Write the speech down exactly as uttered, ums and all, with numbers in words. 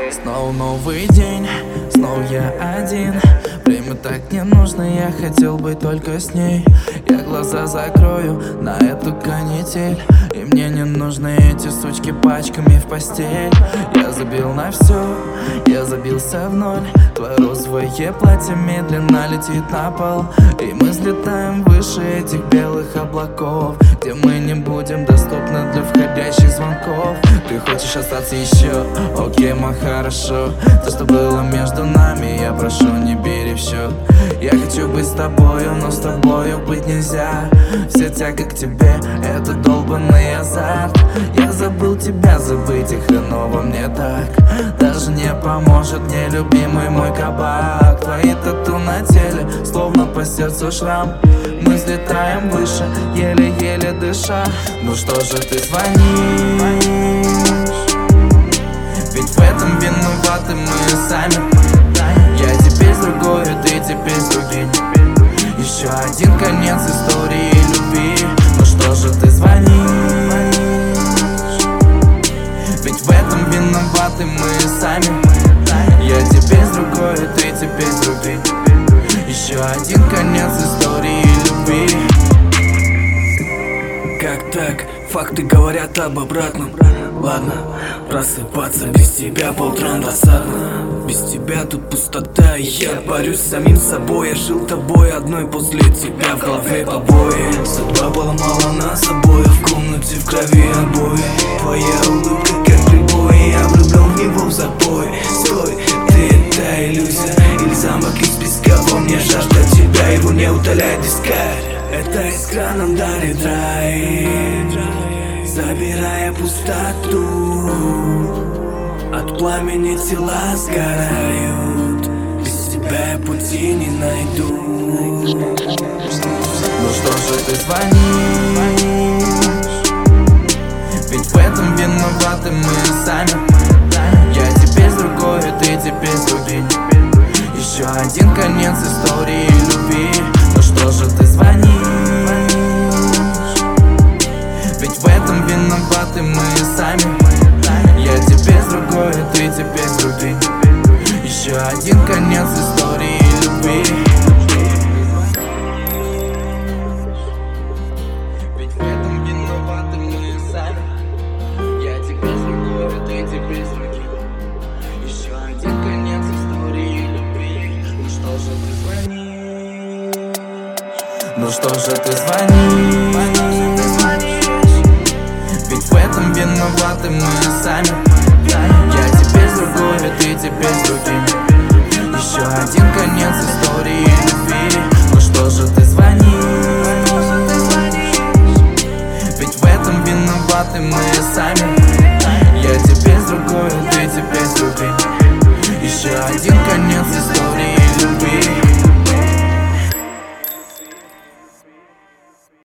Снова новый день, снова я один. Время так не нужно, я хотел быть только с ней. Я глаза закрою на эту канитель, и мне не нужны эти сучки пачками в постель. Я забил на все, я забился в ноль. Твое розовое платье медленно летит на пол, и мы взлетаем выше этих белых облаков, где мы не будем доступны для входящих звонков. Ты хочешь остаться еще? Окей, мой, хорошо. То, что было между нами, я прошу, не бери в счет. Я хочу быть с тобою, но с тобою быть нельзя. Все тяга к тебе, это долбанный азарт. Я забыл тебя, забыть и хреново мне так. Даже не поможет мне любимый мой кабак. Твои тату на теле, словно по сердцу шрам. Мы взлетаем выше, еле-еле дыша. Ну что же ты звонишь? Ведь в этом виноваты мы сами. Я теперь с другой, ты теперь с другим. Еще один конец истории любви. Ну что же ты звонишь? Ведь в этом виноваты мы сами. Я теперь с другой, ты теперь с другим. Еще один конец истории любви. Как так? Факты говорят об обратном. Ладно, просыпаться без тебя полтрон досадно. Без тебя тут пустота, и я борюсь с самим собой. Я жил тобой одной, после тебя в голове побои. Судьба поломала нас обоих, в комнате в крови обои. Твоя улыбка как прибой, я влюблен в него в запой. Стой, ты это иллюзия или замок из песка? Во мне жажда тебя, его не утоляет дискарь. Эта искра нам дарит рай, забирая пустоту. От пламени тела сгорают, без тебя я пути не найду. Ну что же ты звонишь? Ведь в этом виноваты мы сами. Я теперь с другой, ты теперь с другим. Еще один конец истории любви. Ну что же ты звонишь? Ведь в этом виноваты мы сами. Я теперь с другой, ты теперь с другим. Еще один конец истории любви. Ведь в этом виноваты мы сами. Я теперь с другой, ты теперь с другим. Еще один конец истории любви. Ну что же ты звонишь? Ну что же ты звонишь? Ведь в этом виноваты мы сами. Я теперь с другой, ты теперь с другим. Еще один конец истории.